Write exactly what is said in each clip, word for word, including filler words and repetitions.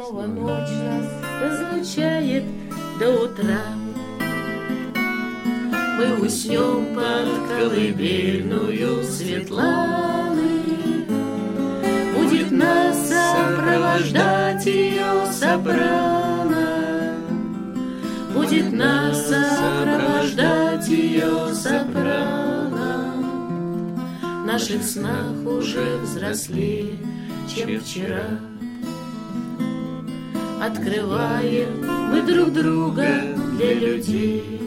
Снова ночь нас разлучает до утра. Мы уснем под колыбельную Светланы. Будет нас сопровождать ее сопрано. Будет нас сопровождать ее сопрано. В наших снах уже взрослее, чем вчера. Открываем мы друг друга для людей.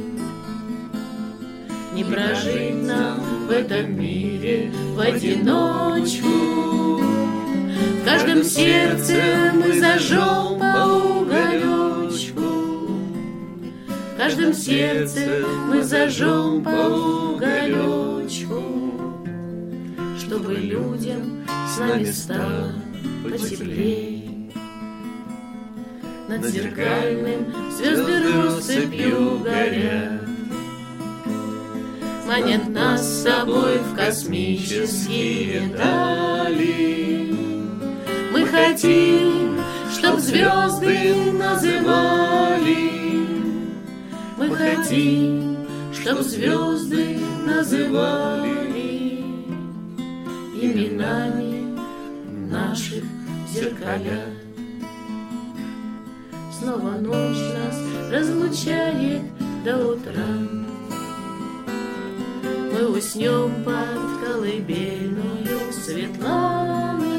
Не прожить нам в этом мире в одиночку. В каждом сердце мы зажжем по уголечку. В каждом сердце мы зажжем по уголечку, чтобы людям с нами стало потеплей. Над зеркальным звезды россыпью горят, манят нас с собой в космические дали. Мы хотим, чтоб звезды называли. Мы хотим, чтоб звезды называли именами наших зеркалят. Снова ночь нас разлучает до утра. Мы уснем под колыбельную Светланы.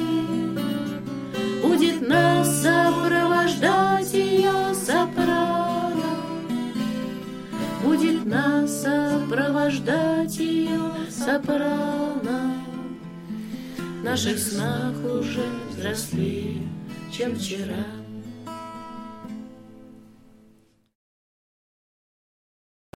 Будет нас сопровождать ее сопрано. Будет нас сопровождать ее сопрано. В наших снах уже взрослее, чем вчера.